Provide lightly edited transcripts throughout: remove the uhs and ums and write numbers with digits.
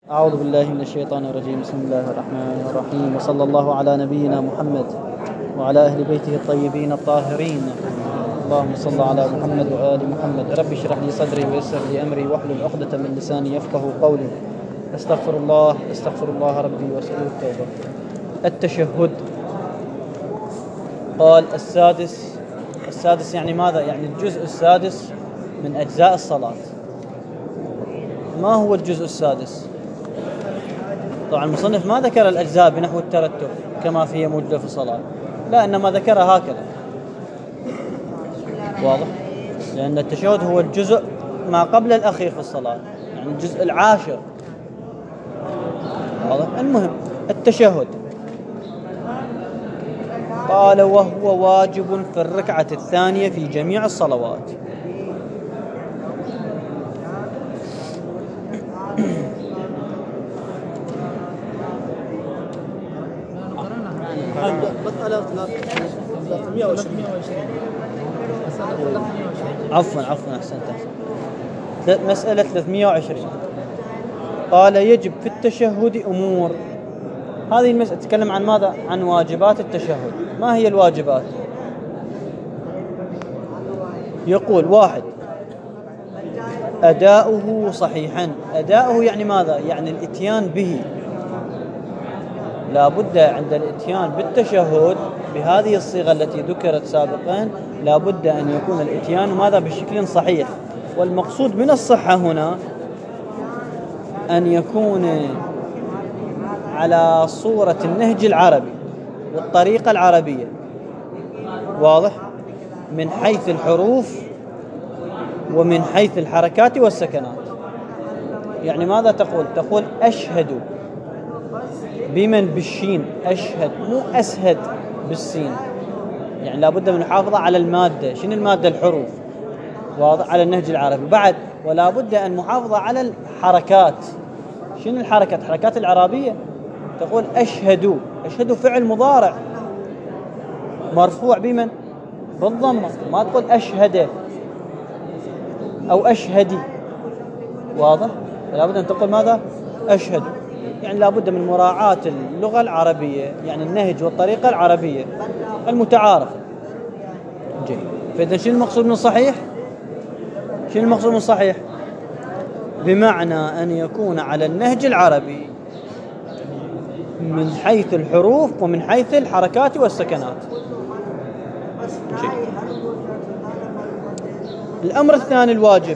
أعوذ بالله من الشيطان الرجيم. بسم الله الرحمن الرحيم، وصلى الله على نبينا محمد وعلى أهل بيته الطيبين الطاهرين. اللهم صل على محمد وآل محمد. رب اشرح لي صدري ويسر لي أمري واحلل عقدة من لساني يفقه قولي. أستغفر الله ربي وأسأله التوبة. التشهد. قال السادس يعني ماذا؟ يعني الجزء السادس من أجزاء الصلاة. ما هو الجزء السادس؟ طبعا المصنف ما ذكر الأجزاء بنحو الترتب كما هي موجودة في الصلاة، لا، إنما ذكرها هكذا. واضح؟ لأن التشهد هو الجزء ما قبل الأخير في الصلاة، يعني الجزء العاشر. واضح؟ المهم التشهد. قال وهو واجب في الركعة الثانية في جميع الصلوات. مسألة 320. عفوا أحسنت. مسألة 320. قال يجب في التشهد أمور. هذه المسألة تتكلم عن ماذا؟ عن واجبات التشهد. ما هي الواجبات؟ يقول: 1. أداؤه صحيحا. أداؤه يعني ماذا؟ يعني الإتيان به. لا بد عند الإتيان بالتشهد بهذه الصيغة التي ذكرت سابقا، لا بد أن يكون الإتيان ماذا؟ بشكل صحيح. والمقصود من الصحة هنا أن يكون على صورة النهج العربي والطريقة العربية. واضح؟ من حيث الحروف ومن حيث الحركات والسكنات. يعني ماذا تقول؟ تقول أشهد بمن؟ بالشين. أشهد، مو أسهد بالسين. يعني لابد من المحافظة على المادة. شنو المادة؟ الحروف. واضح؟ على النهج العربي. بعد ولا بد أن محافظة على الحركات. شنو الحركات؟ الحركات العربية. تقول أشهد. أشهد فعل مضارع مرفوع بمن؟ بالضمة. ما تقول أشهد أو أشهدي. واضح؟ لابد أن تقول ماذا؟ أشهد. يعني لابد من مراعاة اللغة العربية، يعني النهج والطريقة العربية المتعارفة. جيد. فإذا شنو المقصود من صحيح؟ شنو المقصود من صحيح؟ بمعنى أن يكون على النهج العربي من حيث الحروف ومن حيث الحركات والسكنات. جيد. الأمر الثاني الواجب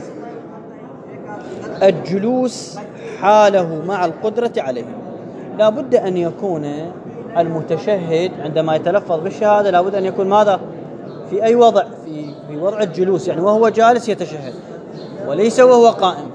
الجلوس حاله مع القدرة عليه. لا بد أن يكون المتشهد عندما يتلفظ بالشهادة لا بد أن يكون ماذا؟ في أي وضع؟ في وضع الجلوس، يعني وهو جالس يتشهد وليس وهو قائم،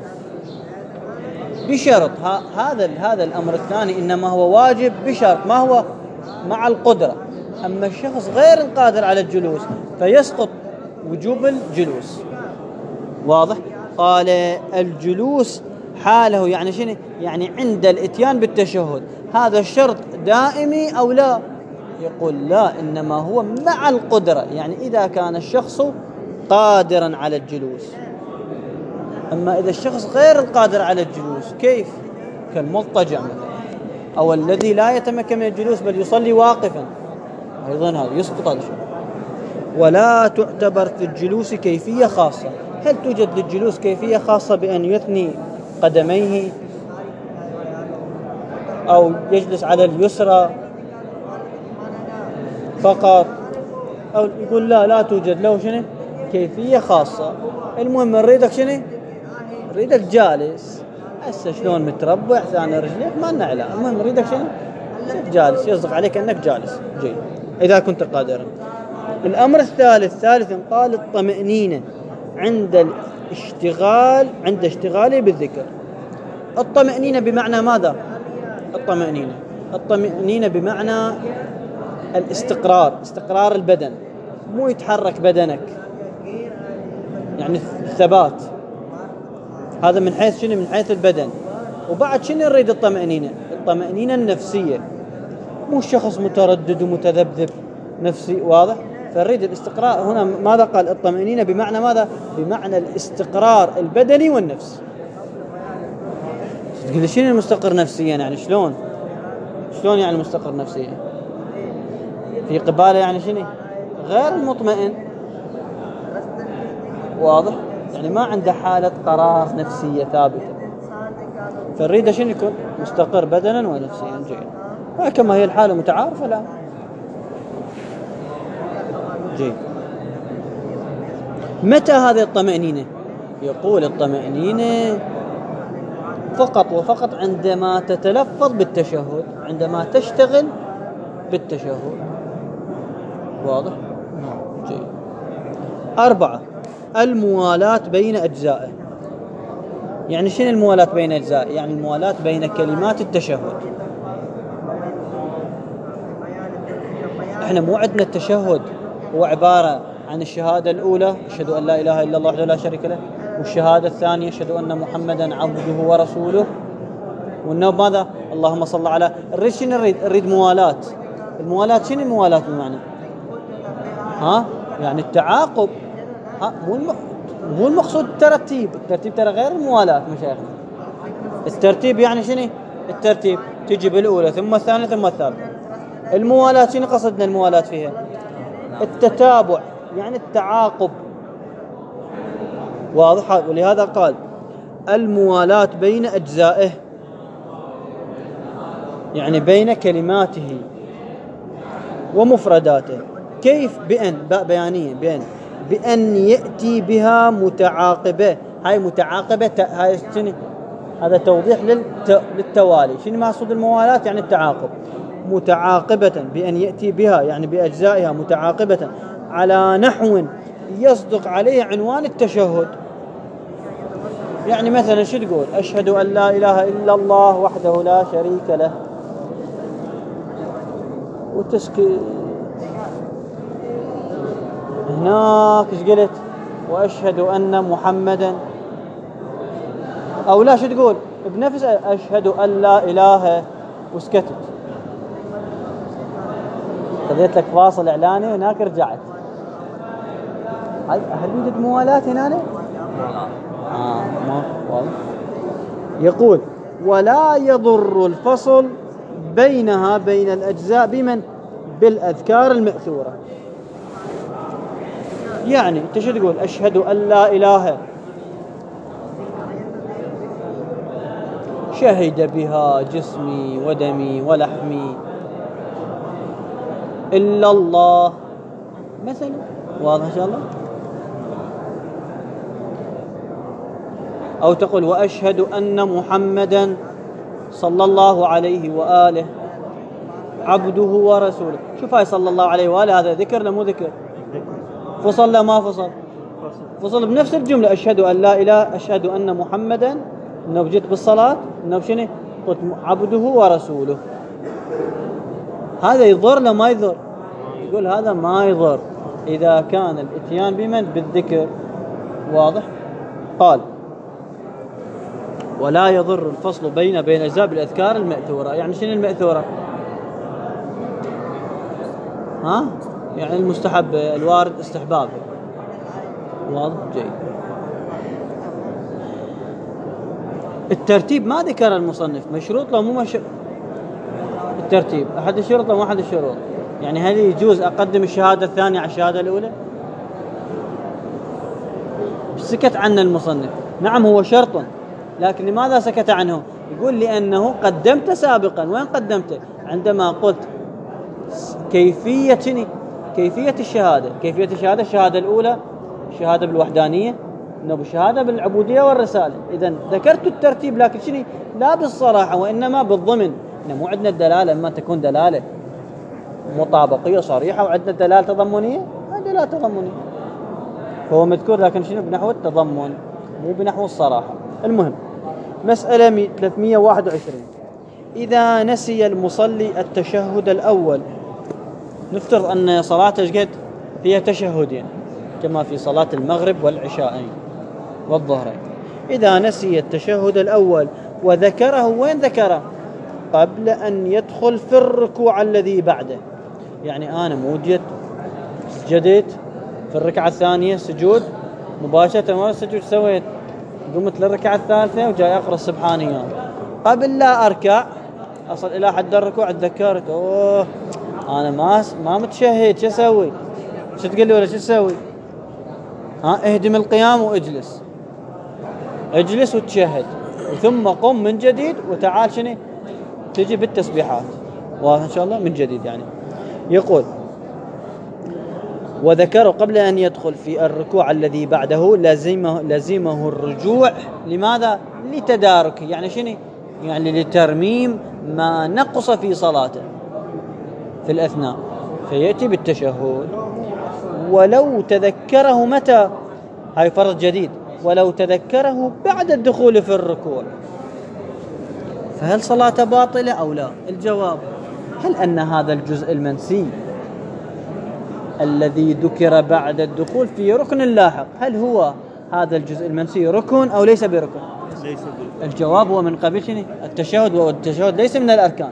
بشرط. هذا الأمر الثاني إنما هو واجب بشرط، ما هو؟ مع القدرة. أما الشخص غير القادر على الجلوس فيسقط وجوب الجلوس. واضح؟ قال الجلوس حاله، يعني شنو؟ يعني عند الاتيان بالتشهد. هذا الشرط دائمي أو لا؟ يقول لا، إنما هو مع القدرة، يعني إذا كان الشخص قادرا على الجلوس. أما إذا الشخص غير القادر على الجلوس كيف؟ كالمضطجع مثلا، أو الذي لا يتمكن من الجلوس بل يصلي واقفا، أيضا هذا يسقط هذا الشيء. ولا تعتبر في الجلوس كيفية خاصة. هل توجد للجلوس كيفية خاصة بأن يثني قدميه أو يجلس على اليسرى فقط، أو يقول لا توجد له شنو كيفية خاصة؟ المهم نريدك شنو؟ نريدك جالس. هسه شلون متربع ثاني رجليك ما نعلم، المهم نريدك شنو؟ جالس. يصدق عليك أنك جالس. جيد إذا كنت قادرا. الأمر الثالث قال الطمأنينة عند اشتغاله بالذكر. الطمأنينة بمعنى ماذا؟ الطمأنينة بمعنى استقرار البدن، مو يتحرك بدنك، يعني الثبات. هذا من حيث شنو؟ من حيث البدن. وبعد شنو نريد؟ الطمأنينة النفسية، مو الشخص متردد ومتذبذب نفسي. واضح؟ فنريد الاستقرار هنا. ماذا قال؟ الطمأنينة بمعنى ماذا؟ بمعنى الاستقرار البدني والنفسي. تقول لي شنو المستقر نفسيا؟ يعني شلون يعني المستقر نفسيا؟ في قباله يعني شنو؟ غير المطمئن. واضح؟ يعني ما عنده حالة قرار نفسية ثابتة. فالريدة شنو يكون؟ مستقر بدنا ونفسيا. جيد. وكما هي الحالة متعارفة لا. جيد. متى هذه الطمأنينة؟ يقول الطمأنينة فقط وفقط عندما تتلفظ بالتشهد، عندما تشتغل بالتشهد. واضح؟ جيد. 4. الموالاة بين أجزائه. يعني شنو الموالاة بين أجزائه؟ يعني الموالاة بين كلمات التشهد. احنا مو عندنا التشهد هو عبارة عن الشهادة الأولى أشهد أن لا إله إلا الله وحده لا شريك له، والشهادة الثانية أشهد أن محمدا عبده ورسوله، والنوب ماذا؟ اللهم صل على. الريد شنو الريد موالاة. الموالاة شنو الموالاة بمعنى؟ يعني التعاقب. مو المقصود الترتيب. الترتيب ترى غير الموالاة مشايخنا. الترتيب يعني شنو؟ الترتيب تجي بالأولى ثم الثانية ثم الثالثة. الموالاة شنو قصدنا الموالاة فيها؟ التتابع يعني التعاقب. واضح؟ ولهذا قال الموالاة بين أجزائه، يعني بين كلماته ومفرداته. كيف؟ باء بيانية. بأن يأتي بها متعاقبة. هاي متعاقبة هاي شنو؟ هذا توضيح للتوالي. شنو مقصود الموالاة؟ يعني التعاقب. متعاقبة بأن يأتي بها يعني بأجزائها متعاقبة على نحو يصدق عليه عنوان التشهد. يعني مثلا شو تقول؟ أشهد أن لا إله إلا الله وحده لا شريك له، وتسكي هناك ايش قلت؟ وأشهد أن محمدا، أو لا شو تقول؟ بنفس أشهد أن لا إله وسكتت. خذيت لك فاصل إعلاني هناك رجعت. هل يوجد موالاة هنا؟ ما واضح. يقول ولا يضر الفصل بينها بين الأجزاء بمن؟ بالأذكار المأثورة. يعني انت شو تقول؟ أشهد أن لا إله شهد بها جسمي ودمي ولحمي إلا الله مثلا. واضح إن شاء الله؟ أو تقول وأشهد أن محمدا صلى الله عليه وآله عبده ورسوله. شوف هاي صلى الله عليه وآله هذا ذكر لا مو ذكر؟ فصل لا ما فصل؟ فصل بنفس الجملة. أشهد أن لا إله، أشهد أن محمدا، إنه جيت بالصلاة إنه شنو؟ قلت عبده ورسوله. هذا يضر لا ما يضر؟ يقول هذا ما يضر إذا كان الاتيان بمن؟ بالذكر. واضح؟ قال ولا يضر الفصل بين أجزاء بالأذكار المأثورة. يعني شنو المأثورة؟ يعني المستحب الوارد استحبابه. واضح؟ جيد. الترتيب ما ذكر المصنف مشروط لو مو الترتيب أحد الشروط لو أحد الشروط. يعني هل يجوز أقدم الشهادة الثانية على الشهادة الأولى؟ سكت عنه المصنف. نعم هو شرط، لكن لماذا سكت عنه؟ يقول لأنه قدمت سابقا. وين قدمته؟ عندما قلت كيفية الشهادة. الشهادة الأولى شهادة بالوحدانية، بالشهادة بالعبودية والرسالة. إذن ذكرت الترتيب لكن شنو؟ لا بالصراحة وإنما بالضمن. مو عندنا الدلالة إما تكون دلالة مطابقية صريحة، وعندنا دلالة تضمنية. دلالة تضمنية فهو مذكور لكن شنو؟ بنحو التضمن مو بنحو الصراحة. المهم مسألة 321. إذا نسي المصلي التشهد الأول، نفترض أن صلاته قد فيها تشهدين كما في صلاة المغرب والعشاءين والظهرين. إذا نسي التشهد الأول وذكره، وين ذكره؟ قبل أن يدخل في الركوع الذي بعده. يعني أنا موجد سجدت في الركعة الثانية سجود مباشرة، ما السجود سويت؟ قمت للركعة الثالثة وجاي أقرأ السبحانيات. قبل لا أركع أصل إلى حد الركوع تذكرت أنا ما متشهد، شو أسوي؟ شو تقول لي ولا شو أسوي؟ اهدم القيام واجلس، اجلس وتشهد، ثم قم من جديد وتعال شنو تجي بالتسبيحات. واضح إن شاء الله؟ من جديد يعني. يقول وذكروا قبل أن يدخل في الركوع الذي بعده لزمه الرجوع. لماذا؟ لتداركه، يعني شنو؟ يعني لترميم ما نقص في صلاته في الأثناء، فيأتي بالتشهد. ولو تذكره متى؟ هاي فرض جديد. ولو تذكره بعد الدخول في الركوع فهل صلاته باطلة أو لا؟ الجواب: هل أن هذا الجزء المنسي الذي ذكر بعد الدخول في ركن لاحق، هل هو هذا الجزء المنسي ركن أو ليس بركن؟ الجواب هو من قبل شنو؟ التشهد، والتشهد ليس من الأركان،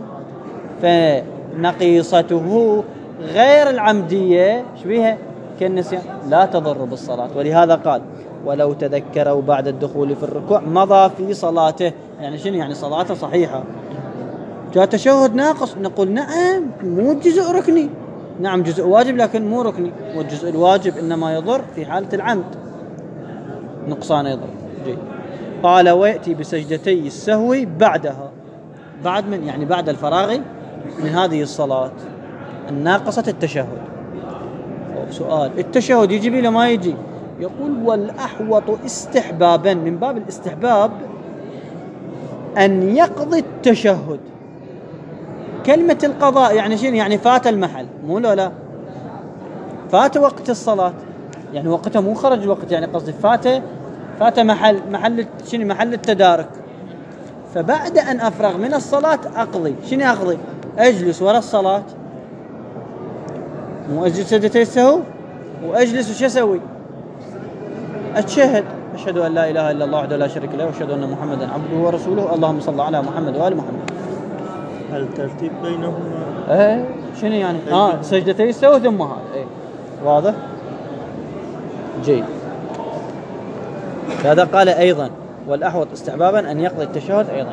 فنقيصته غير العمدية شبيها كالنسيان لا تضر بالصلاة. ولهذا قال ولو تذكروا بعد الدخول في الركوع مضى في صلاته. يعني شنو؟ يعني صلاته صحيحة. جاء تشهد ناقص، نقول نعم مو جزء ركني، نعم جزء واجب لكن مو ركني، والجزء الواجب إنما يضر في حالة العمد، نقصان يضر. جيد. قال ويأتي بسجدتي السهو بعدها، بعد من يعني بعد الفراغ من هذه الصلاة الناقصة التشهد. سؤال: التشهد يجي بي لما يجي؟ يقول والأحوط استحبابا، من باب الاستحباب أن يقضي التشهد. كلمة القضاء يعني شنو؟ يعني فات المحل، مو لا فات وقت الصلاة، يعني وقتها مو خرج الوقت، يعني قصدي فات محل شنو؟ محل التدارك. فبعد أن أفرغ من الصلاة أقضي. شنو أقضي؟ أجلس وراء الصلاة، مو أجلس سجدتي السهو وأجلس وش أسوي؟ أتشهد: أشهد أن لا إله إلا الله وحده لا شريك له وأشهد أن محمدا عبده ورسوله اللهم صل على محمد وآل محمد. هل ترتيب بينهما؟ شنو يعني؟ سجدتي السهو ثم هذا. واضح؟ جيد. هذا قال أيضا والأحوط استحبابا أن يقضي التشهد أيضا.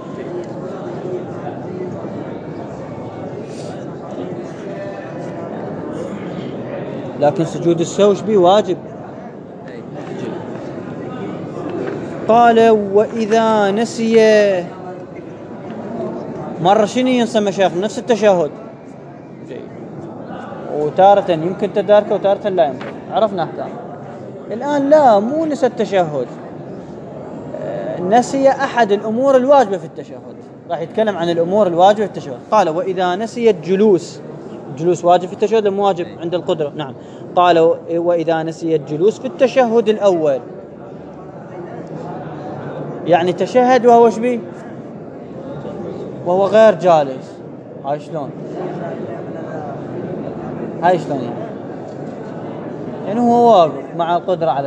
لكن سجود السهو به واجب. قال وإذا نسي، مرة شنو ينسى مشايخ؟ نفس التشهد، وتارة يمكن تداركه وتارة لا يمكن، عرفنا أحكام. الآن لا، مو نسى التشهد، نسي أحد الأمور الواجبة في التشهد. راح يتكلم عن الأمور الواجبة في التشهد. قال وإذا نسي الجلوس، جلوس واجب في التشهد مو واجب عند القدرة؟ نعم. قال وإذا نسي الجلوس في التشهد الأول، يعني تشهد وهو شبيه؟ وهو غير جالس. هاي شلون؟ هاي شلون يعني هو واقف مع القدرة على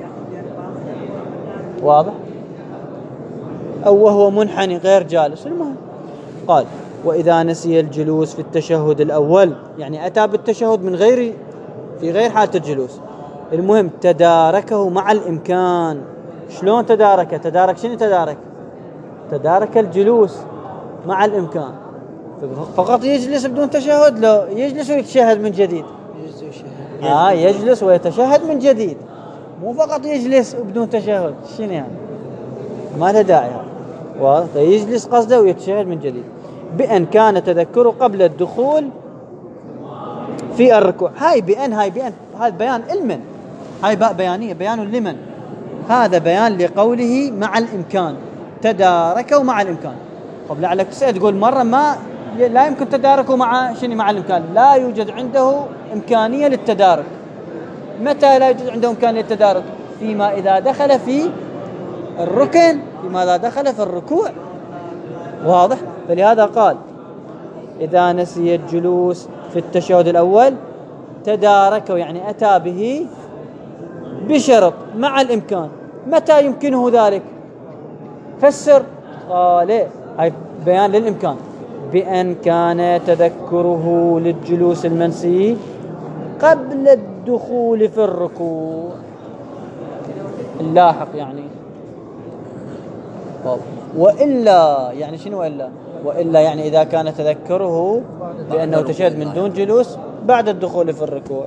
واضح؟ أو وهو منحني غير جالس، المهم. قال وإذا نسي الجلوس في التشهد الأول، يعني أتى بالتشهد من في غير حالة الجلوس، المهم تداركه مع الإمكان. شلون تدارك؟ شنو تدارك الجلوس مع الإمكان. فقط يجلس بدون تشهد؟ لا، يجلس ويتشهد من جديد. يجلس ويتشهد من جديد، مو فقط يجلس بدون تشهد. شنو يعني؟ ما له داعي. واضح؟ يجلس قصده ويتشهد من جديد. بأن كان تذكره قبل الدخول في الركوع. هاي بأن هذا بيان المن، هاي باء بيانية، بيان لمن؟ هذا بيان لقوله مع الإمكان، تداركه مع الإمكان. طب لعلك تقول مرة لا يمكن تداركه مع شنو؟ مع الإمكان، لا يوجد عنده إمكانية للتدارك. متى لا يوجد عنده إمكانية للتدارك؟ فيما إذا دخل في الركن، فيما إذا دخل في الركوع. واضح؟ فلهذا قال إذا نسي الجلوس في التشهد الأول تداركه، يعني أتى به بشرط مع الإمكان. متى يمكنه ذلك؟ فسر. قال هاي بيان للإمكان. بأن كان تذكره للجلوس المنسي قبل الدخول في الركوع اللاحق يعني. وإلا يعني شنو وإلا يعني إذا كان تذكره بأنه تشهد من دون جلوس بعد الدخول في الركوع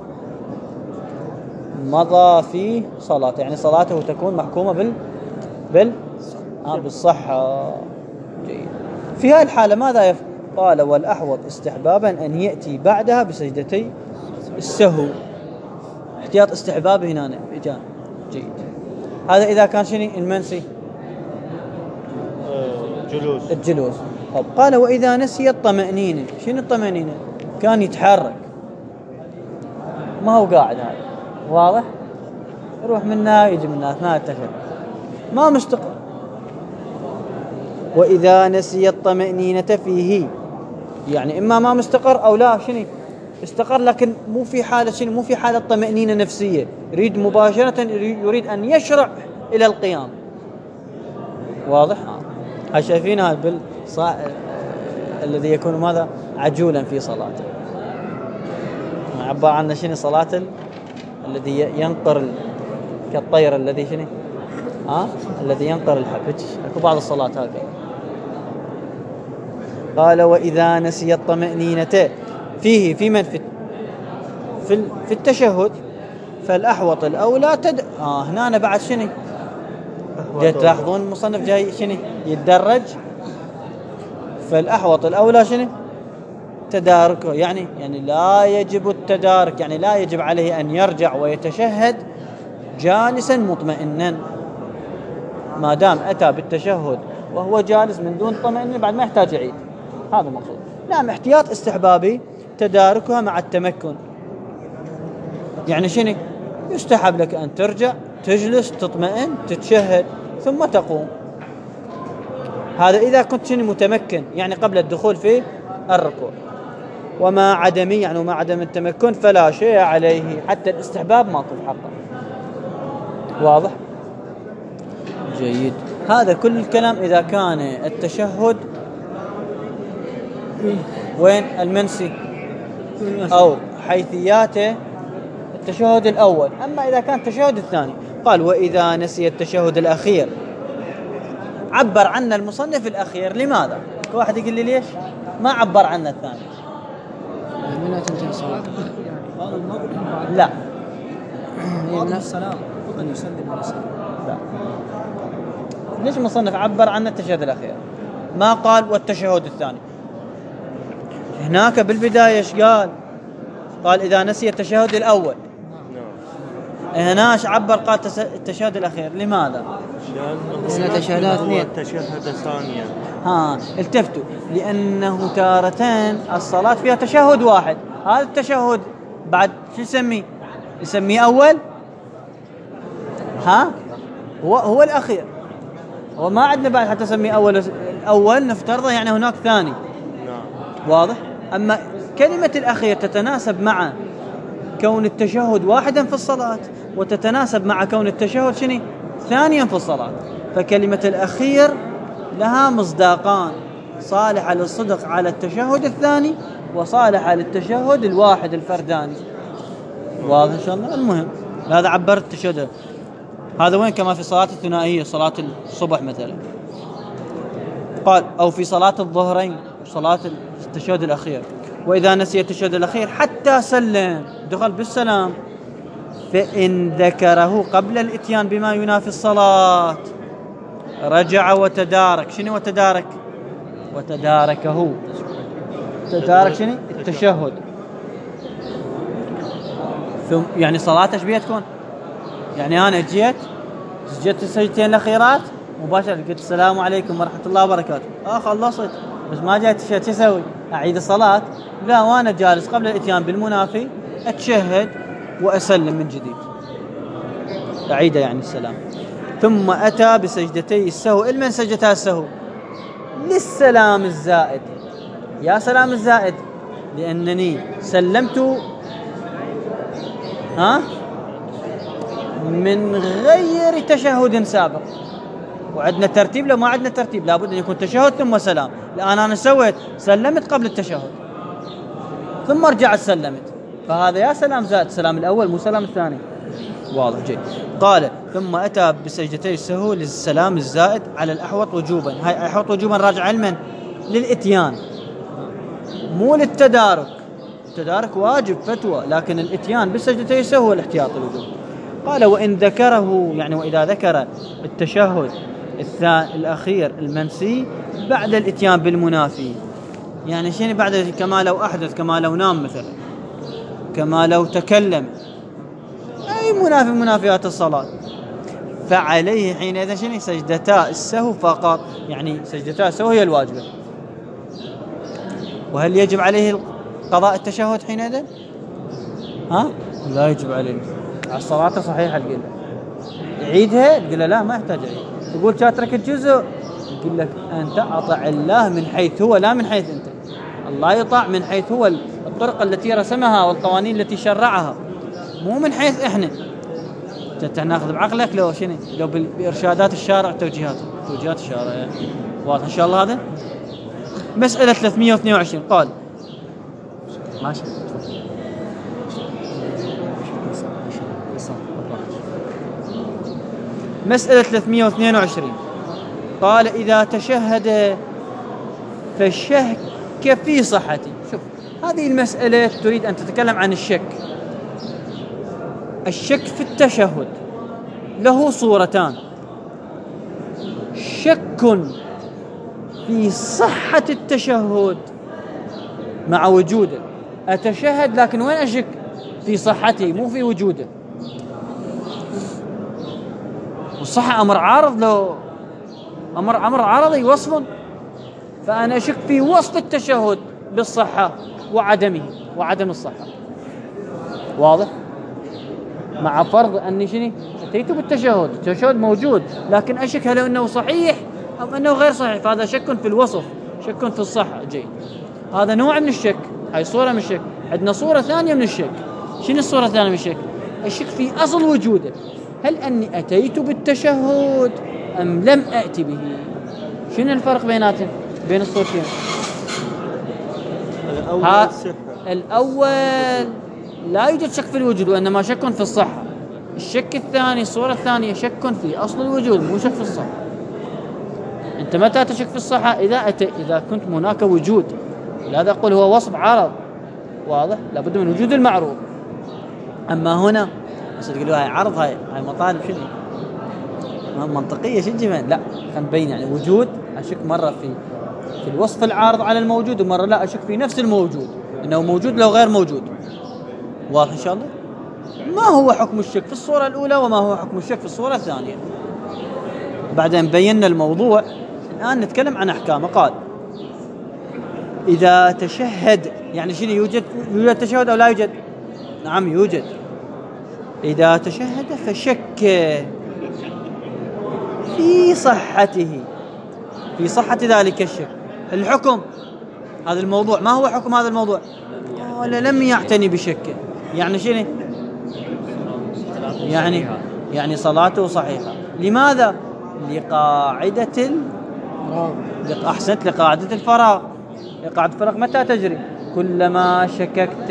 مضى في صلاته، يعني صلاته تكون محكومة بالصحة. جيد. في هذه الحالة ماذا يفعل؟ قال والأحوط استحبابا أن يأتي بعدها بسجدتي السهو. احتياط استحباب هنا جان. جيد. هذا إذا كان شنو المنسي الجلوس. طب قال وإذا نسي الطمأنينة. شنو الطمأنينة؟ كان يتحرك ما هو قاعد، هذا واضح، يروح منا يجي منا أثناء التشهد ما مستقر. وإذا نسي الطمأنينة فيه يعني إما ما مستقر أو لا شنو استقر لكن مو في حالة شنو مو في حالة طمأنينة نفسية، يريد مباشرة يريد أن يشرع إلى القيام. واضح؟ هاي شايفين هذا الذي يكون ماذا عجولا في صلاته. عبر عن شنو صلاة الذي ينقر كالطير الذي شنو الذي ينقر الحب. اكو بعض الصلاه هكذا. قال واذا نسي الطمأنينة فيه في من في التشهد فالاحوط الاولى هنا أنا بعد شنو تلاحظون المصنف جاي شنو يتدرج. فالاحوط الاولى شنو تداركه، يعني لا يجب التدارك، يعني لا يجب عليه ان يرجع ويتشهد جالسا مطمئنا. ما دام أتى بالتشهد وهو جالس من دون طمأنينة بعد ما يحتاج يعيد. هذا المقصود. نعم احتياط استحبابي تداركها مع التمكن. يعني شنو يستحب لك أن ترجع تجلس تطمئن تتشهد ثم تقوم. هذا إذا كنت شنو متمكن يعني قبل الدخول في الركوع. وما عدمي يعني وما عدم التمكن فلا شيء عليه، حتى الاستحباب ماكو حقه. واضح؟ جيد. هذا كل الكلام إذا كان التشهد وين المنسي أو حيثياته التشهد الأول. أما إذا كان التشهد الثاني قال وإذا نسي التشهد الأخير عبر عنه المصنف الأخير. لماذا؟ واحد يقول لي ليش ما عبر عنه الثاني؟ من تنتهي الصلاة؟ لا بعد السلام أن يسلم على السلام. لا. ليش المصنف عبر عن التشهد الأخير ما قال والتشهد الثاني؟ هناك بالبداية ايش قال إذا نسي التشهد الأول. هناش عبر قال التشهد الأخير. لماذا؟ لأن التشهد ثانيا. التفتوا لأنه تارتين الصلاة فيها تشهد واحد. هذا التشهد بعد شو يسميه أول هو الأخير. وما عندنا بعد حتى نسميه أول نفترضه يعني هناك ثاني. واضح؟ أما كلمة الأخير تتناسب مع كون التشهد واحدا في الصلاة وتتناسب مع كون التشهد شنو ثانيا في الصلاة. فكلمة الأخير لها مصداقان، صالحة للصدق على التشهد الثاني وصالحة للتشهد الواحد الفرداني. واضح إن شاء الله؟ المهم هذا عبرت التشهد هذا وين كما في صلاة الثنائية صلاة الصبح مثلا. قال أو في صلاة الظهرين صلاة التشهد الأخير. وإذا نسي التشهد الأخير حتى سلم دخل بالسلام فإن ذكره قبل الإتيان بما ينافي الصلاة رجع وتدارك. شنو وتدارك؟ وتداركه. تدارك شنو التشهد. ثم يعني صلاته ايش بيها تكون؟ يعني أنا جيت سجدت السجدتين الأخيرات مباشرة قلت السلام عليكم ورحمة الله وبركاته خلصت، بس ما جاي تشهد. شو اسوي؟ أعيد الصلاة؟ لا، وأنا جالس قبل الإتيان بالمنافي أتشهد وأسلم من جديد، أعيد يعني السلام. ثم أتى بسجدتي السهو. من سجدتها السهو؟ للسلام الزائد. يا سلام الزائد لأنني سلمت من غير تشهد سابق. وعندنا ترتيب لو ما عندنا ترتيب لابد أن يكون تشهد ثم سلام. الآن أنا سلمت قبل التشهد ثم رجعت سلمت، فهذا يا سلام زائد، السلام الأول مو سلام الثاني. واضح جيد. قال ثم أتى بسجدتي السهو للسلام الزائد على الأحوط وجوبا. هاي أحوط وجوبا راجع علما للإتيان مو للتدارك. التدارك واجب فتوى، لكن الإتيان بسجدتي السهو هو الاحتياط الوجوب. قال وإن ذكره يعني وإذا ذكر التشهد الأخير المنسي بعد الإتيان بالمنافي، يعني شنو بعد؟ كما لو أحدث، كما لو نام مثلا، كما لو تكلم، أي منافي منافيات الصلاة، فعليه حينئذ شنو؟ سجدتا السهو فقط، يعني سجدتا السهو هي الواجبة. وهل يجب عليه قضاء التشهد حينئذ؟ ها؟ لا يجب عليه. على الصلاة صحيحة تقول عيدها، تقول له لا ما يحتاج عيد. تقول شاترك الجزء، يقول لك أنت أطع الله من حيث هو لا من حيث أنت. الله يطاع من حيث هو الطرق التي رسمها والقوانين التي شرعها، مو من حيث إحنا. ناخذ بعقلك لو شنو؟ لو بإرشادات الشارع توجيهات الشارع يعني. واضح إن شاء الله هذا. مسألة 322 قال ماشي. مسألة 322 قال إذا تشهد فالشك في صحته. شوف هذه المسألة تريد أن تتكلم عن الشك. الشك في التشهد له صورتان: شك في صحة التشهد مع وجوده، أتشهد لكن وين أشك؟ في صحته مو في وجوده. والصحة أمر عارض، لو أمر عارضي وصف، فأنا أشك في وصف التشهد بالصحة وعدم الصحة. واضح؟ مع فرض أني شنو؟ أتيت بالتشهد، التشهد موجود، لكن أشك هل أنه صحيح أو أنه غير صحيح، فهذا شك في الوصف، شك في الصحة. جيد، هذا نوع من الشك، هاي صورة من الشك. عندنا صورة ثانية من الشك. شنو الصورة الثانية من الشك؟ الشك في أصل وجوده، هل أني أتيت بالتشهد أم لم أأتي به؟ شنو الفرق بيناتهم بين الصورتين؟ الأول لا يوجد شك في الوجود وإنما شك في الصحة. الشك الثاني، الصورة الثانية، شك في أصل الوجود مو شك في الصحة. أنت متى تشك في الصحة؟ إذا كنت هناك وجود، لهذا أقول هو وصف عرض. واضح؟ لابد من وجود المعروض. أما هنا بس تقولوا هاي عرض، هاي مطالب شنو منطقية شو الجمال؟ لا، خلينا نبين يعني وجود. أشك مرة في الوصف العارض على الموجود، ومرة لا أشك في نفس الموجود إنه موجود لو غير موجود. واضح إن شاء الله؟ ما هو حكم الشك في الصورة الأولى وما هو حكم الشك في الصورة الثانية؟ بعدين بينا الموضوع، الآن نتكلم عن أحكامه. قال إذا تشهد، يعني شنو؟ يوجد تشهد أو لا يوجد؟ نعم يوجد. إذا تشهد فشك في صحته، في صحة ذلك الشك. الحكم هذا الموضوع، ما هو حكم هذا الموضوع؟ قال لم يعتني بشكه. يعني شنو؟ يعني صلاته صحيحة. لماذا؟ لقاعدة أحسنت، لقاعدة الفراغ. قاعدة الفراغ متى تجري؟ كلما شككت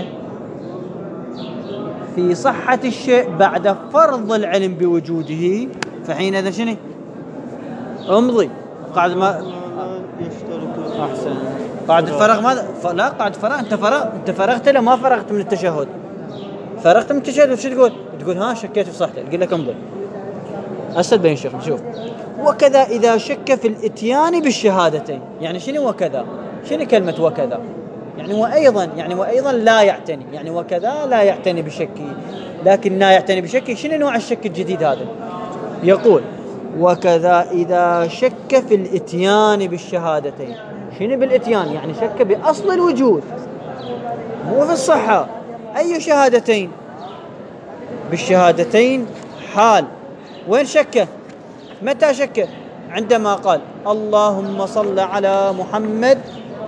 في صحة الشيء بعد فرض العلم بوجوده فحينئذ شنو؟ امضي. قاعدة ما أحسن. قاعدة الفراغ ماذا؟ لا، قاعدة الفراغ أنت فرغت له، ما فرغت من التشهد. فرغت من التشهد وش تقول؟ تقول ها شكيت في صحته، يقول لك امضي. أسد بين شيخ. شوف، وكذا إذا شك في الإتيان بالشهادتين. يعني شنو وكذا؟ شنو كلمة وكذا؟ يعني وأيضا لا يعتني، يعني وكذا لا يعتني بشكه، لكن لا يعتني بشكه. شنو نوع الشك الجديد هذا؟ يقول وكذا إذا شك في الإتيان بالشهادتين. شنو بالإتيان؟ يعني شك بأصل الوجود مو في الصحة. أي شهادتين؟ بالشهادتين حال. وين شك؟ متى شك؟ عندما قال اللهم صل على محمد.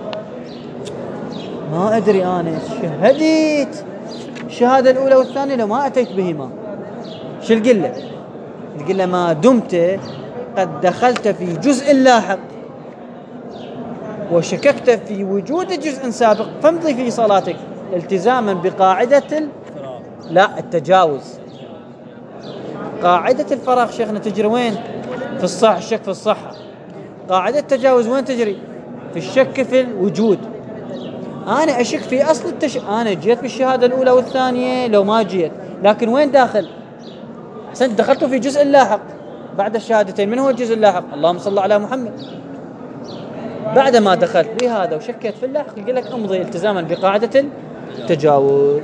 ما أدري أنا شهدت الشهادة الأولى والثانية لو ما أتيت بهما، شو القل له؟ القل له ما دمت قد دخلت في جزء لاحق وشككت في وجود جزء سابق فامضي في صلاتك التزاما بقاعدة لا التجاوز. قاعدة الفراغ شيخنا تجري وين؟ في الصحة، الشك في الصحة. قاعدة التجاوز وين تجري؟ في الشك في الوجود. أنا أشك في أصل أنا جيت بالشهادة الأولى والثانية لو ما جيت، لكن وين داخل؟ أحسنت، دخلت في جزء لاحق بعد الشهادتين. من هو الجزء اللاحق؟ اللهم صل على محمد. بعد ما دخلت بهذا وشكيت في اللاحق يقول لك امضي التزاما بقاعدة التجاوز.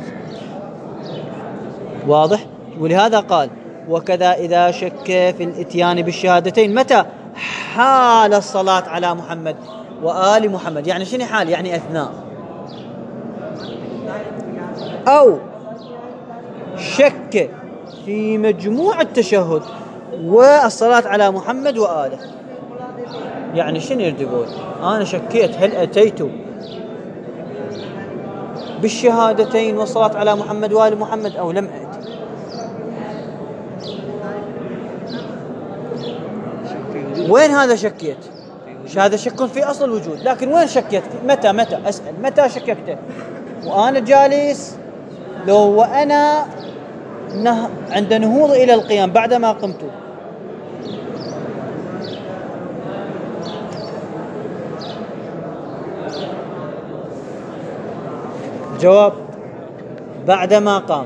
واضح؟ ولهذا قال وكذا إذا شك في الإتيان بالشهادتين متى؟ حال الصلاة على محمد وآل محمد. يعني شنو حال؟ يعني أثناء. أو شك في مجموع التشهد والصلاة على محمد وآله. يعني شنو يريد يقول؟ أنا شكيت هل أتيت بالشهادتين والصلاة على محمد وآل محمد أو لم أتي. وين هذا شكيت؟ هذا شك في أصل الوجود، لكن وين شكيت؟ متى أسأل متى شككت؟ وأنا جالس لو وأنا عند نهوض إلى القيام بعدما قمت. جواب بعدما قام.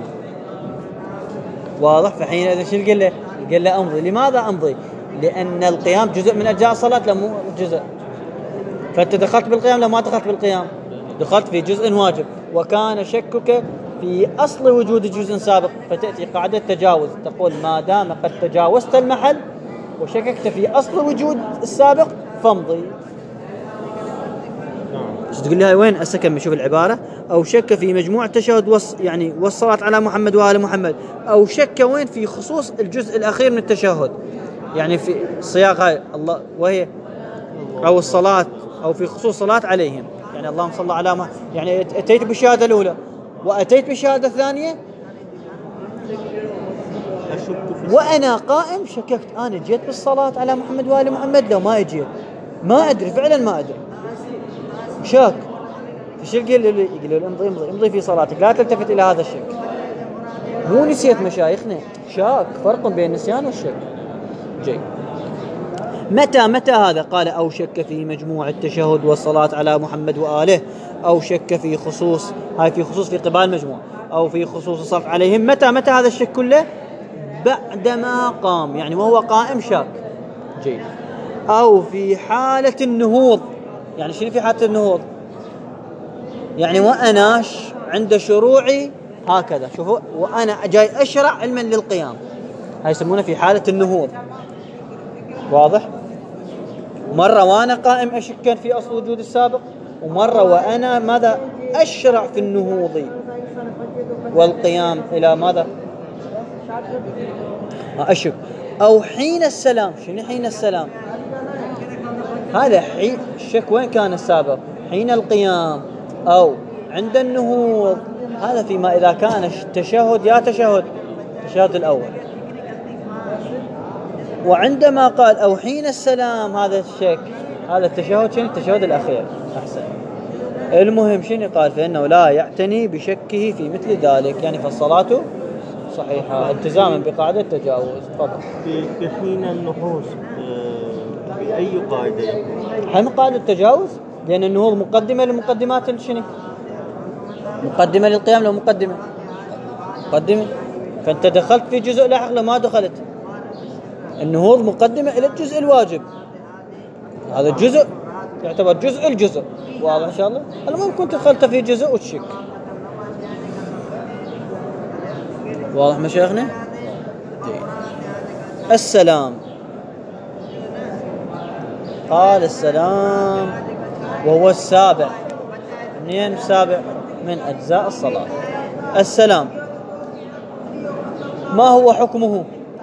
واضح؟ فحينئذ شو قال له؟ قال له امضي. لماذا امضي؟ لأن القيام جزء من أجزاء الصلاة، لا مو جزء. فأنت دخلت بالقيام لا ما دخلت بالقيام، دخلت في جزء واجب. وكان شكك في أصل وجود جزء سابق، فتأتي قاعدة تجاوز تقول ما دام قد تجاوزت المحل وشككت في أصل وجود السابق فامضي. تقول لها وين أسكن؟ شوف العبارة. أو شك في مجموع التشهد يعني والصلاة على محمد وآل محمد. أو شك وين؟ في خصوص الجزء الأخير من التشهد، يعني في صياغة الله وهي أو الصلاة، أو في خصوص صلاة عليهم. يعني اللهم صل على محمد، يعني أتيت بالشهادة الأولى وأتيت بالشهادة الثانية وأنا قائم شككت أنا جيت بالصلاة على محمد وآل محمد لو ما أجيت. ما أدري، فعلا ما أدري، شاك. فشو يقول له امضي في صلاتك، لا تلتفت إلى هذا الشك. مو نسيت مشايخنا، شاك، فرق بين النسيان والشك. جيد. متى هذا؟ قال أو شك في مجموع التشهد والصلاة على محمد وآله. أو شك في خصوص، هاي في خصوص في قبال مجموع، أو في خصوص الصلاة عليهم. متى هذا الشك كله؟ بعدما قام، يعني وهو قائم شاك. جيد. أو في حالة النهوض. يعني شنو في حالة النهوض؟ يعني وأنا عند شروعي هكذا، شوفوا، وأنا جاي أشرع علما للقيام، هاي يسمونه في حالة النهوض. واضح؟ مرة وأنا قائم أشك في أصل وجود السابق، ومرة وأنا ماذا؟ أشرع في النهوض والقيام إلى ماذا؟ أشك. أو حين السلام. شنو حين السلام؟ هذا حين الشك وين كان السابق؟ حين القيام أو عند النهوض. هذا فيما إذا كان التشهد يا تشهد الأول. وعندما قال أو حين السلام هذا الشك، هذا التشهد شنو؟ التشهد الأخير. أحسن. المهم شنو قال؟ فإنه لا يعتني بشكه في مثل ذلك، يعني فالصلاة صحيحة التزاما بقاعدة التجاوز. تفضل. في حين النهوض بأي قاعدة؟ هم قاعدة التجاوز، لأن النهوض مقدمة لمقدمات شنو؟ مقدمة للقيام لو مقدمة. فأنت دخلت في جزء لاحق لو ما دخلت. النهوض مقدمة إلى الجزء الواجب، هذا الجزء يعتبر الجزء. واضح إن شاء الله؟ المهم كنت دخلت في جزء وتشك. واضح مشايخنا؟ السلام. قال السلام وهو السابع. منين السابع؟ من أجزاء الصلاة. السلام ما هو حكمه؟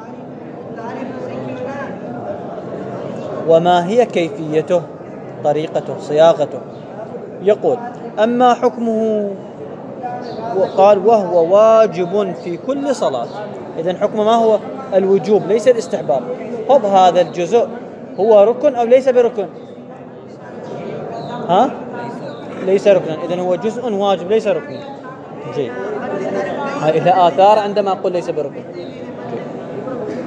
وما هي كيفيته؟ طريقته، صياغته. يقول أما حكمه وقال وهو واجب في كل صلاة. إذن حكمه ما هو؟ الوجوب ليس الاستحباب. طب هذا الجزء هو ركن أو ليس بركن؟ ليس ركنا. إذن هو جزء واجب ليس ركن. جيد. هاي إلى آثار عندما أقول ليس بركن. جيد.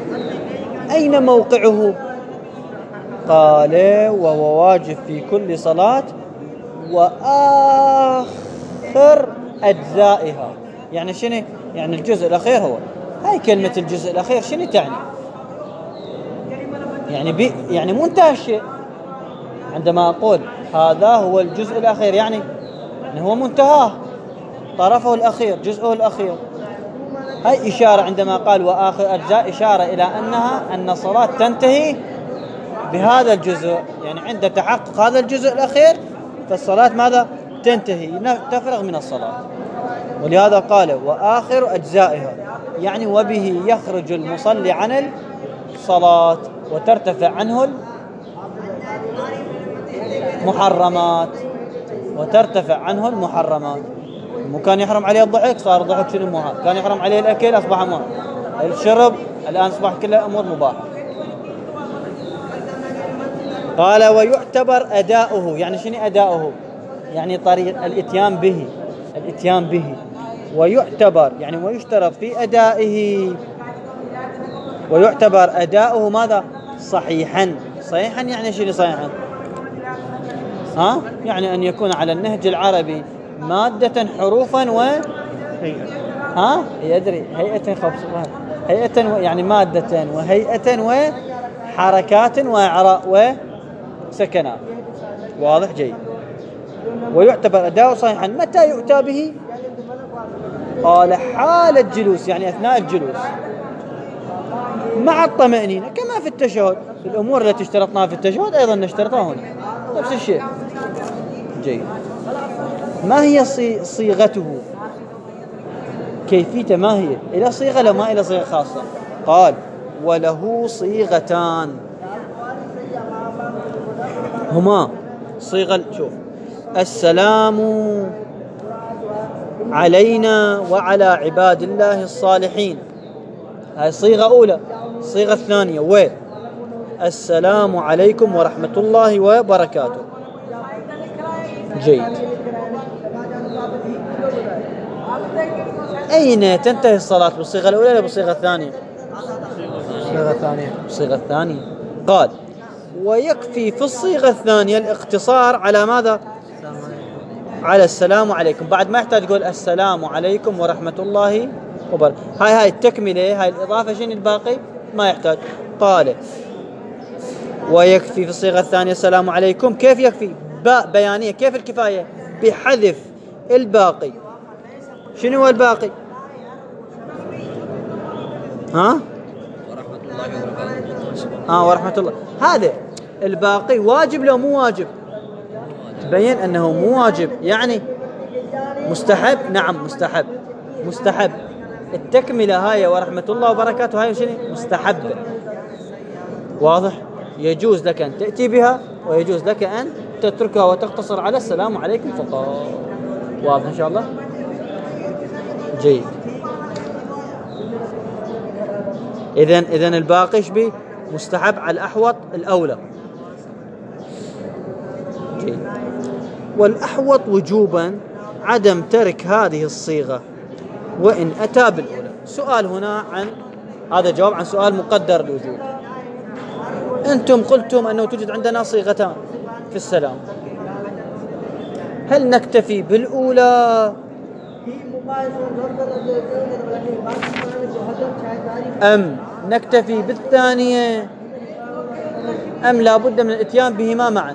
أين موقعه؟ قال وهو واجب في كل صلاة وآخر أجزائها. يعني شنو؟ يعني الجزء الأخير هو. هاي كلمة الجزء الأخير شنو تعني؟ يعني منتهى الشيء. عندما أقول هذا هو الجزء الأخير يعني هو منتهاه، طرفه الأخير، جزءه الأخير. هاي إشارة عندما قال وآخر أجزاء، إشارة إلى أن الصلاة تنتهي بهذا الجزء. يعني عند تحقق هذا الجزء الأخير فالصلاة ماذا؟ تنتهي، تفرغ من الصلاة. ولهذا قال وآخر أجزائها، يعني وبه يخرج المصلي عن الصلاة وترتفع عنه المحرمات. كان يحرم عليه الضحك، صار الضحك شنو مهان. كان يحرم عليه الأكل، أصبح مهان. الشرب الآن أصبح كلها أمور مباحة. قال ويعتبر أداؤه. يعني شنو أداؤه؟ يعني طريق الإتيان به. ويعتبر يعني ويشترط في أدائه، ويعتبر أداؤه ماذا؟ صحيحا. يعني شنو صحيحا؟ يعني أن يكون على النهج العربي مادة حروفا يدري هيئة يعني مادة وهيئة وحركات وإعراء وسكنات. واضح جيد. ويعتبر أداء صحيحا. متى يؤتى به؟ قال حال الجلوس، يعني أثناء الجلوس مع الطمأنينة، كما في التشهد. الأمور التي اشترطناها في التشهد أيضا نشترطها هنا، نفس الشيء. جيد. ما هي صيغته؟ كيفيته ما هي؟ إلى صيغة لو ما إلى صيغة خاصة؟ قال وله صيغتان هما صيغة، شوف، السلام علينا وعلى عباد الله الصالحين، هاي صيغة أولى. الصيغة الثانية السلام عليكم ورحمة الله وبركاته. جيد. أين تنتهي الصلاة؟ بالصيغة الأولى ولا بالصيغة الثانية؟ بالصيغة الثانية. قال ويكفي في الصيغة الثانية الاقتصار على ماذا؟ على السلام عليكم. بعد ما يحتاج يقول السلام عليكم ورحمة الله وبركاته. هاي التكملة، هاي الإضافة، شنو الباقي؟ ما يحتاج. قال ويكفي في الصيغة الثانية السلام عليكم. كيف يكفي؟ باء بيانية. كيف الكفاية؟ بحذف الباقي. شنو هو الباقي؟ ورحمة الله وبركاته. ورحمة الله. هذا الباقي واجب لو مو واجب؟ تبين أنه مو واجب، يعني مستحب. نعم مستحب. التكملة هاي ورحمة الله وبركاته هاي شنو؟ مستحب. واضح؟ يجوز لك أن تأتي بها ويجوز لك أن تتركها وتقتصر على السلام عليكم فقط. واضح إن شاء الله؟ جيد. إذن الباقي شبي؟ مستحب على الأحوط الأولى. جيد. والأحوط وجوبا عدم ترك هذه الصيغة وإن أتى بالأولى. سؤال هنا عن هذا، جواب عن سؤال مقدر الوجود. أنتم قلتم أنه توجد عندنا صيغتان في السلام، هل نكتفي بالأولى أم نكتفي بالثانية أم لا بد من الاتيان بهما معا؟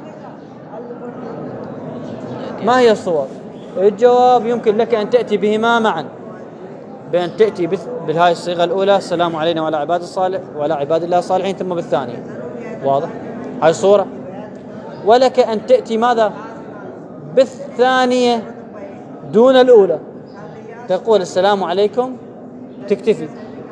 ما هي الصور؟ الجواب يمكن لك أن تأتي بهما معا، بأن تأتي بهاي الصيغة الأولى السلام علينا وعلى عباد الله الصالحين، ثم بالثانية. واضح؟ هاي صورة. ولك أن تأتي ماذا؟ بالثانية دون الأولى، تقول السلام عليكم تكتفي.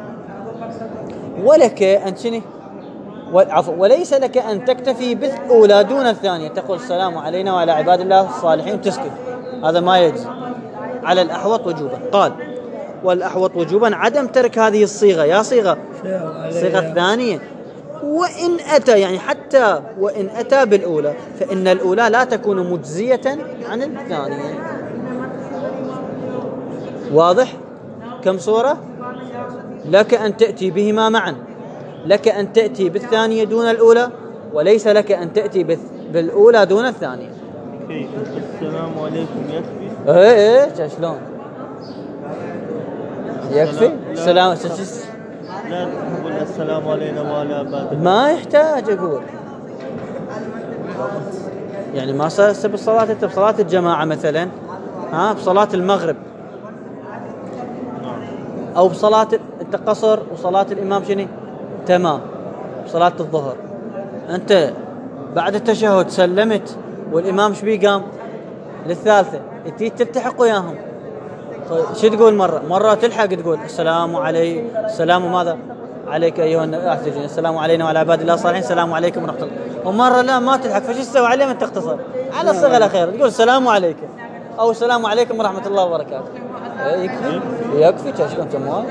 ولك أن شنو؟ وليس لك أن تكتفي بالأولى دون الثانية، تقول السلام علينا وعلى عباد الله الصالحين تسكت. هذا ما يجوز. على الأحوط وجوبا. قال والأحوط وجوبا عدم ترك هذه الصيغة. يا صيغة الثانية. وإن أتى، يعني حتى وإن أتى بالأولى، فإن الأولى لا تكون مجزية عن الثانية. واضح؟ كم صورة؟ لك أن تأتي بهما معا لك أن تأتي بالثانية دون الأولى، وليس لك أن تأتي بالأولى دون الثانية. كيف؟ السلام عليكم يكفي؟ إيه شلون يكفي؟ السلام لا تقول السلام علينا وعلى عباد الله. ما يحتاج أقول، يعني ما صار بالصلاة، أنت بصلاة الجماعة مثلا، بصلاة المغرب أو بصلاة أنت قصر وصلاة الإمام شنو تمام، بصلاة الظهر أنت بعد التشهد سلمت والإمام شبيه قام للثالثة، أنت تلتحق وياهم. طيب شو تقول؟ مرة تلحق تقول السلام علي، السلام ماذا عليك أيها النبي، السلام علينا وعلى عباد الله الصالحين، السلام عليكم ورحمة الله. ومرة لا ما تلحق، فش تسوي عليه من تختصر على الصيغة الأخيرة، تقول السلام عليكم أو السلام عليكم ورحمة الله وبركاته. يكفي شلون تمام.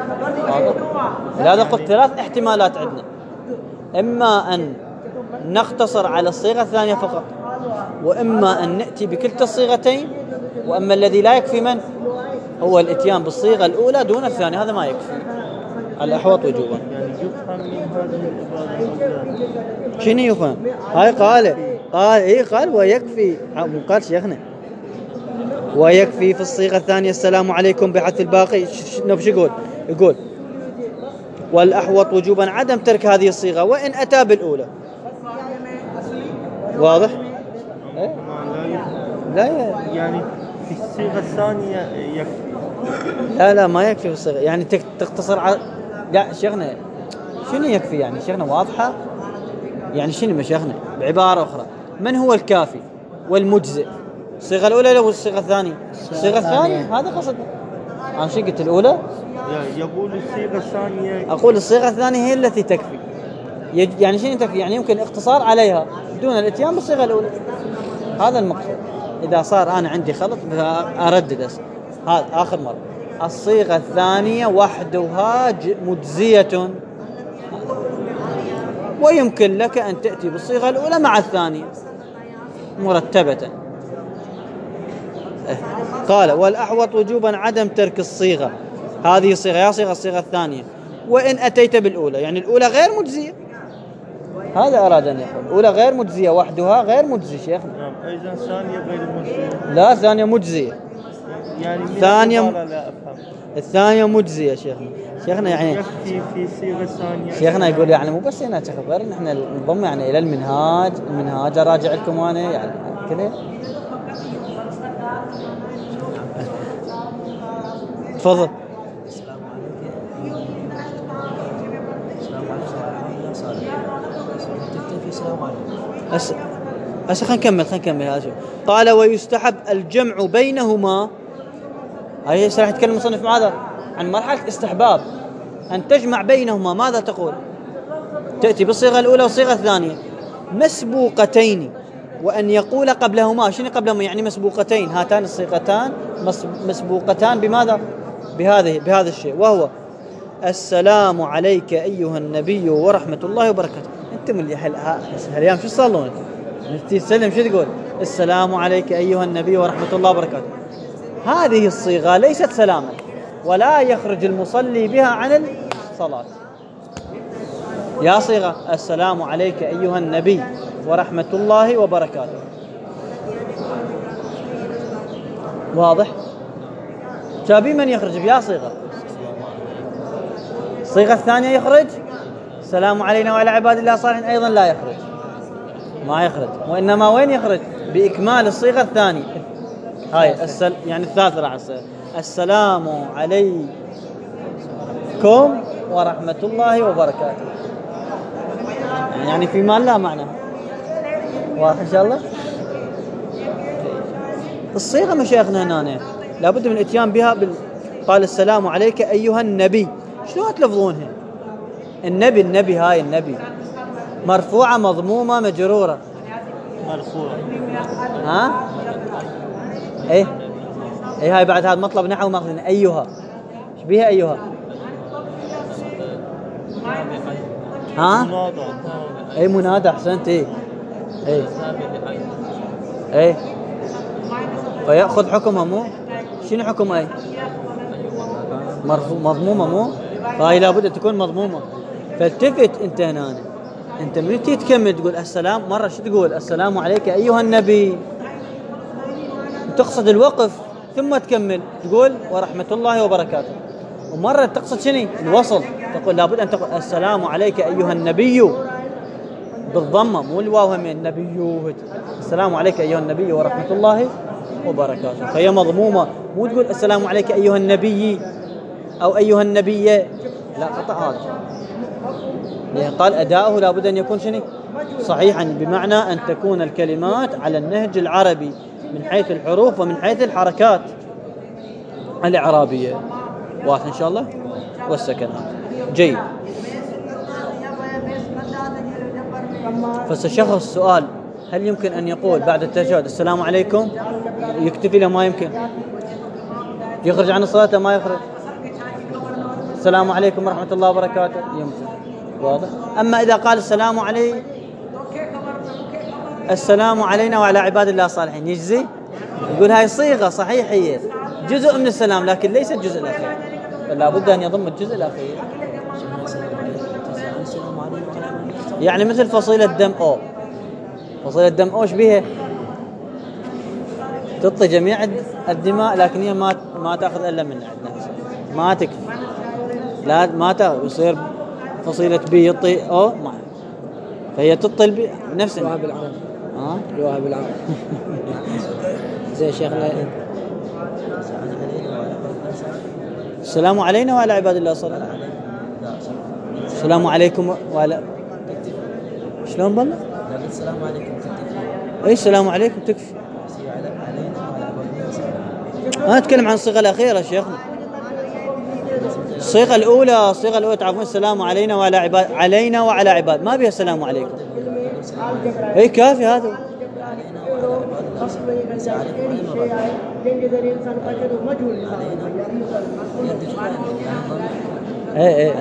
لهذا قلت 3 احتمالات عندنا، إما أن نختصر على الصيغة الثانية فقط، وإما أن نأتي بكلتا الصيغتين، وأما الذي لا يكفي من هو الاتيان بالصيغة الأولى دون الثانية، هذا ما يكفي. الأحوط وجوبا. يعني يفهم من هذه العبادة شنو يفهم؟ هاي قال ويكفي، مو قال شيخنا ويكفي في الصيغة الثانية السلام عليكم بحث الباقي. شو يقول والأحوط وجوبا عدم ترك هذه الصيغة وإن أتى بالأولى. واضح؟ لا يعني في الصيغة الثانية يكفي. لا ما يكفي في الصيغة، يعني تختصر على لا شيخنا. شنو يكفي يعني شيخنا؟ واضحة يعني شنو شيخنا؟ بعبارة أخرى، من هو الكافي والمجزئ؟ الصيغة الأولى لو الصيغة الثانية؟ الصيغة الثانية، هذا قصد. أنا شو قلت؟ الأولى. يقول الصيغة الثانية. أقول الصيغة الثانية هي التي تكفي. يعني شنو تكفي؟ يعني يمكن الاقتصار عليها دون الاتيان بالصيغة الأولى. هذا المقصود. إذا صار أنا عندي خلط أردد هذا آخر مرة. الصيغة الثانية وحدها مجزية، ويمكن لك أن تأتي بالصيغة الأولى مع الثانية مرتبة. قال والأحوط وجوبا عدم ترك الصيغة، هذه الصيغة يا الصيغة الثانية وإن أتيت بالأولى، يعني الأولى غير مجزية. هذا أراد أن يقول الأولى غير مجزية، وحدها غير مجزي شيخنا. نعم. أيضا ثانية غير مجزية. لا ثانية مجزية. يعني الثانية مجزية شيخنا يعني يكفي في صيغة ثانية. شيخنا يقول يعني مو بس هنا خبر نحن نضم يعني إلى المنهاج أراجع لكم أنا يعني كذا. تفضل. خلينا نكمل هذا شو قال. ويستحب الجمع بينهما. هي راح يتكلم المصنف ماذا؟ عن مرحلة استحباب أن تجمع بينهما. ماذا تقول؟ تأتي بالصيغة الأولى والصيغة الثانية مسبوقتين، وأن يقول قبلهما. شنو قبلهما؟ يعني مسبوقتين، هاتان الصيغتان مسبوقتان بماذا؟ بهذا الشيء، وهو السلام عليك أيها النبي ورحمة الله وبركاته. أنتم اللي هالأيام شو صلون؟ تسلم شو تقول؟ السلام عليك أيها النبي ورحمة الله وبركاته. هذه الصيغة ليست سلاما، ولا يخرج المصلي بها عن الصلاة. يا صيغة السلام عليك أيها النبي ورحمة الله وبركاته. واضح؟ شابي من يخرج بيا صيغة؟ الصيغة الثانية يخرج السلام علينا وعلى عباد الله الصالحين، أيضا لا يخرج، ما يخرج. وإنما وين يخرج؟ بإكمال الصيغة الثانية. هاي يعني الثالثة راح تصير السلام عليكم ورحمة الله وبركاته، يعني في مال لا معنى. واضح إن شاء الله؟ الصيغة مشايخنا هنا لابد من الاتيان بها قال السلام عليك أيها النبي. شلون تلفظونها؟ النبي هاي النبي مرفوعة مضمومة مجرورة؟ مرفوعة. ايه هاي بعد هذا مطلب نحو ماخذين أيها. ايش بيها أيها؟ اي منادى. احسنت. ايه فيأخذ حكمها. مو شنو حكم مضمومة؟ مو فهي لابد تكون مضمومة. فالتفت انت هنا، انت من تكمل تقول السلام مرة شو تقول؟ السلام عليك ايها النبي، تقصد الوقف ثم تكمل تقول ورحمة الله وبركاته. ومرة تقصد شنو؟ الوصل، تقول لابد ان تقول السلام عليك ايها النبي بالضمة مو الواو هم النبي. السلام عليك ايها النبي ورحمة الله وبركاته، فهي مضمومة، مو تقول السلام عليك ايها النبي او ايها النبي، لا خطأ هذا. لأن قال أداؤه لابد أن يكون شنو؟ صحيحا، بمعنى أن تكون الكلمات على النهج العربي من حيث الحروف ومن حيث الحركات الإعرابية. واضح إن شاء الله؟ والسكنات. جيد. فسيشخص السؤال هل يمكن أن يقول بعد التشهد السلام عليكم؟ يكتفي له ما يمكن؟ يخرج عن الصلاة ما يخرج؟ السلام عليكم ورحمة الله وبركاته يمكن. واضح. أما إذا قال السلام علينا وعلى عباد الله الصالحين يجزي؟ يقول هاي صيغة صحيح، هي جزء من السلام لكن ليس الجزء الأخير، فلا بد أن يضم الجزء الأخير. يعني مثل فصيلة دم أو، فصيلة دم أو بها تعطي جميع الدماء لكن هي ما تأخذ إلا من عندنا، ما تكفي، لا ما تأخذ، يصير فصيلة بي يعطي أو ما، فهي تطل بنفس الواهب العام. الواهب العام. زي شيخنا السلام علينا وعلى عباد الله الصالحين. السلام عليكم وعلى شلون بالله؟ السلام عليكم تكفي. اي السلام عليكم تكفي. أنا أتكلم عن الصيغة الأخيرة شيخنا. الصيغة الأولى تعرفون السلام علينا وعلى عباد، علينا وعلى عباد، ما بها السلام عليكم. اي كافي هذا. اي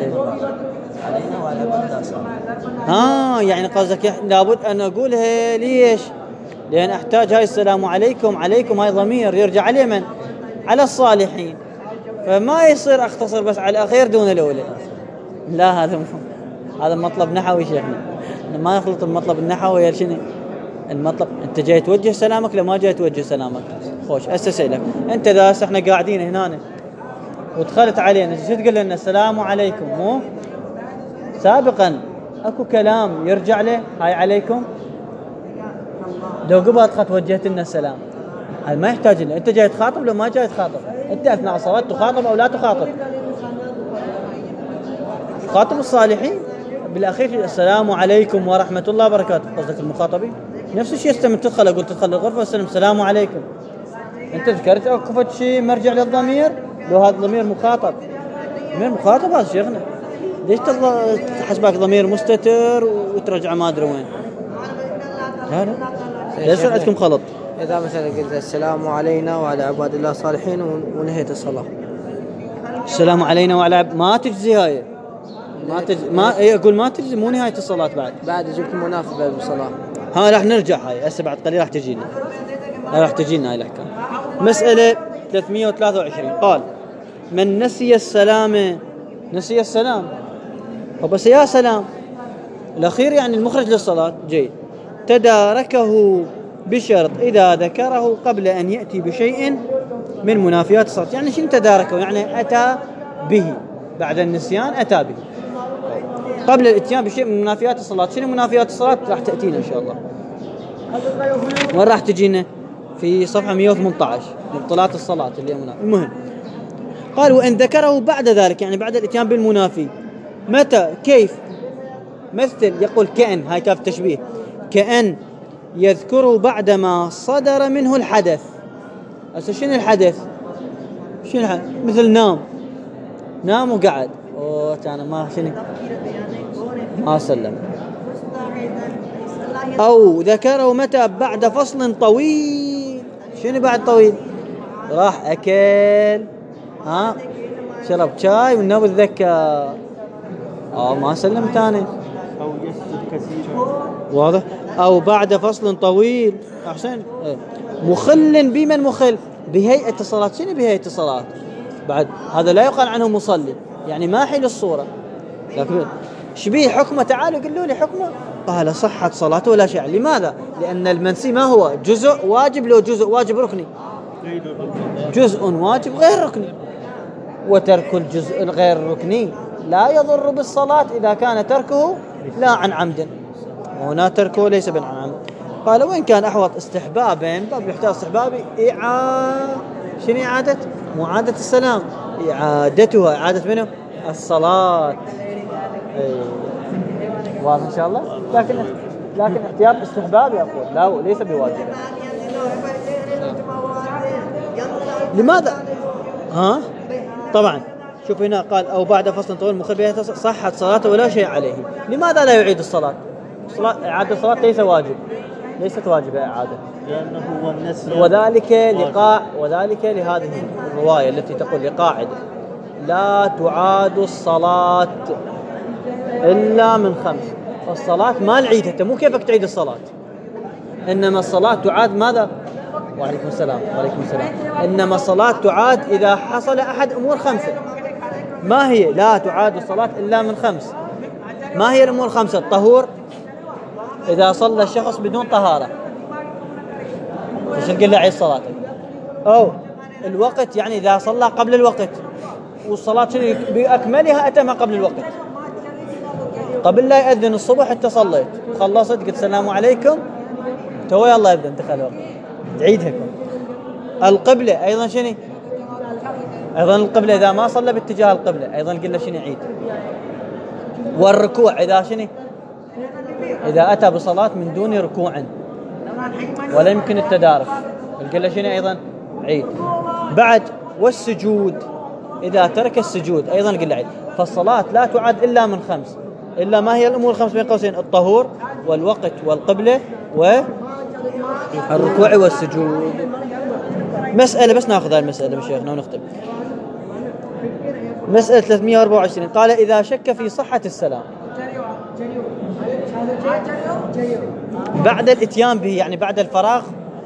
يعني قصدك لابد أن أقولها ليش؟ لأن أحتاج هاي السلام عليكم، عليكم هاي ضمير يرجع على من؟ على الصالحين، فما يصير أختصر بس على الأخير دون الأولى. لا هذا مطلب نحوي شيخنا، ما يخلط المطلب النحوي شنو المطلب. أنت جاي توجه سلامك لما جاي توجه سلامك. خوش أسألك أنت إذا احنا قاعدين هنا ودخلت علينا شو تقول لنا؟ السلام عليكم، مو سابقا اكو كلام يرجع له هاي عليكم؟ لو قبل توجهت لنا السلام هذا ما يحتاج لنا. انت جاي تخاطب لو ما جاي تخاطب، انت اثناء الصلاه تخاطب او لا تخاطب؟ تخاطب الصالحين بالاخير السلام عليكم ورحمه الله وبركاته، قصدك المخاطبين. نفس الشيء تدخل اقول تدخل الغرفه والسلام السلام عليكم، انت ذكرت اكو شيء مرجع للضمير؟ لو هذا ضمير مخاطب، ضمير مخاطب هذا شيخنا، ليش تحسبك ضمير مستتر وترجع ما ادري وين؟ لا ليش عندكم خلط؟ إذا مثلا قلت السلام علينا وعلى عباد الله الصالحين ونهيت الصلاة، السلام علينا وعلى ما تجزي هاي، ما يقول ما تجزي، مو نهاية الصلاة بعد يجيك مناسبة بالصلاة. راح نرجع هاي هسه بعد قليل راح تجينا هاي الأحكام. مسألة 323 قال من نسي السلام، نسي السلام فبس يا سلام الأخير يعني المخرج للصلاة جيد، تداركه بشرط إذا ذكره قبل أن يأتي بشيء من منافيات الصلاة. يعني شنو تداركه؟ يعني أتى به بعد النسيان، أتى به قبل الاتيان بشيء من منافيات الصلاة. شنو منافيات الصلاة؟ راح تأتينا إن شاء الله. وين راح تجينا؟ في صفحة 118 مبطلات الصلاة اللي المهم. قال وإن ذكره بعد ذلك، يعني بعد الاتيان بالمنافي. متى؟ كيف؟ مثل يقول كأن، هاي كاف تشبيه، كأن يذكره بعدما صدر منه الحدث. هسه شنو الحدث؟ شنو الحدث؟ مثل نام وقعد أنا ما شنو ما سلم. أو ذكره متى؟ بعد فصل طويل. شنو بعد طويل؟ راح أكل شرب شاي والنوم تذكر ما سلم ثاني، أو يسجد كثيرا. واضح؟ أو بعد فصل طويل. أحسن. مخل بمن؟ مخل بهيئة الصلاة. شنو بهيئة الصلاة؟ بعد هذا لا يقال عنه مصلي، يعني ما حل الصورة. لكن شبيه حكمه؟ تعالوا قلوا لي حكمه. قال صحت صلاته ولا شيء. لماذا؟ لأن المنسي ما هو جزء واجب، لو جزء واجب ركني، جزء واجب غير ركني، وترك الجزء الغير ركني لا يضر بالصلاة إذا كان تركه لا عن عمد، وهنا تركه ليس عن عمد. قال وإن كان أحوط استحبابا، باب يحتاج استحبابي شنو إعادة؟ معادة السلام، إعادتها، إعادة منه الصلاة. واضح إن شاء الله. لكن احتياط استحبابي أقول، لا ليس بواجب. لماذا؟ طبعا شوف هنا قال أو بعد فصل طويل مخل بها صحت صلاته ولا شيء عليه. لماذا لا يعيد الصلاة؟ إعادة الصلاة ليس واجب، ليست واجبة إعادة، لأنه هو النسي، وذلك لهذه الرواية التي تقول لقاعدة لا تعاد الصلاة إلا من 5. فالصلاة ما نعيدها، أنت مو كيفك تعيد الصلاة، إنما الصلاة تعاد ماذا؟ وعليكم السلام. إنما الصلاة تعاد إذا حصل أحد أمور 5. ما هي؟ لا تعاد الصلاة إلا من 5. ما هي الأمور 5؟ الطهور، إذا صلى الشخص بدون طهارة فش نقول له عيد صلاته، أو الوقت، يعني إذا صلى قبل الوقت والصلاة بأكملها أتمها قبل الوقت، قبل لا يأذن الصبح أنت صليت خلصت قلت السلام عليكم تو يلا يبدأ انتقل الوقت تعيدها. القبلة أيضا شنو؟ أيضا القبلة إذا ما صلى باتجاه القبلة أيضا قلنا شنو يعيد. والركوع إذا شنو؟ إذا أتى بصلاة من دون ركوع ولا يمكن التدارك قلنا شنو أيضا عيد. بعد والسجود إذا ترك السجود أيضا قلنا عيد. فالصلاة لا تعاد إلا من 5. إلا ما هي الأمور 5 بين قوسين؟ الطهور والوقت والقبلة والركوع والسجود. مسألة بس ناخذ هذه المسألة بشيخنا ونختم. مسألة 324 قال إذا شك في صحة السلام بعد الاتيان به، يعني بعد الفراغ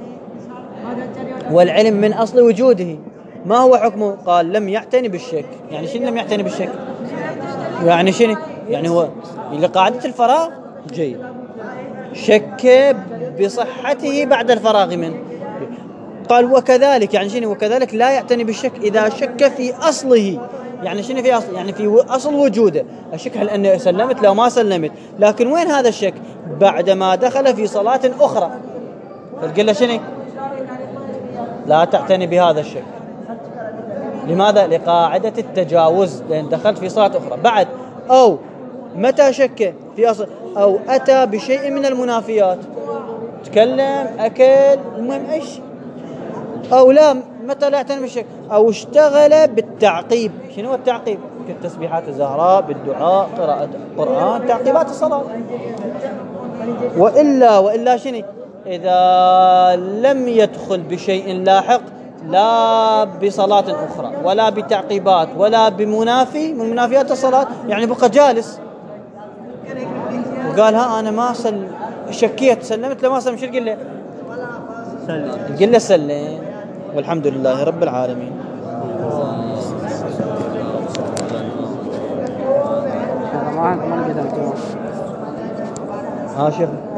والعلم من أصل وجوده، ما هو حكمه؟ قال لم يعتني بالشك. يعني شنو لم يعتني بالشك؟ يعني شنو؟ يعني هو لقاعدة الفراغ جيد، شك بصحته بعد الفراغ منه. قال وكذلك، يعني شنو وكذلك؟ لا يعتني بالشك إذا شك في أصله. يعني شنو في أصل؟ يعني في أصل وجوده. الشك هل أني سلمت لو ما سلمت، لكن وين هذا الشك؟ بعدما دخل في صلاة أخرى. فقال له شنو؟ لا تعتني بهذا الشك. لماذا؟ لقاعدة التجاوز، لأن دخلت في صلاة أخرى. بعد أو متى شك في أصل، أو أتى بشيء من المنافيات، تكلم أكل المهم إيش، أو لا متى لا يعتني بالشك، أو اشتغل بالتعقيب. شنو هو التعقيب؟ كالتسبيحات الزهراء، بالدعاء، قراءة القرآن، تعقيبات الصلاة. وإلا شنو؟ إذا لم يدخل بشيء لاحق، لا بصلاة أخرى ولا بتعقيبات ولا بمنافي من منافيات الصلاة، يعني بقى جالس وقال ها أنا ما شكيت سلمت لما سلم، شو تقول له؟ قل له سلم. والحمد لله رب العالمين. ما قدمتوا شوف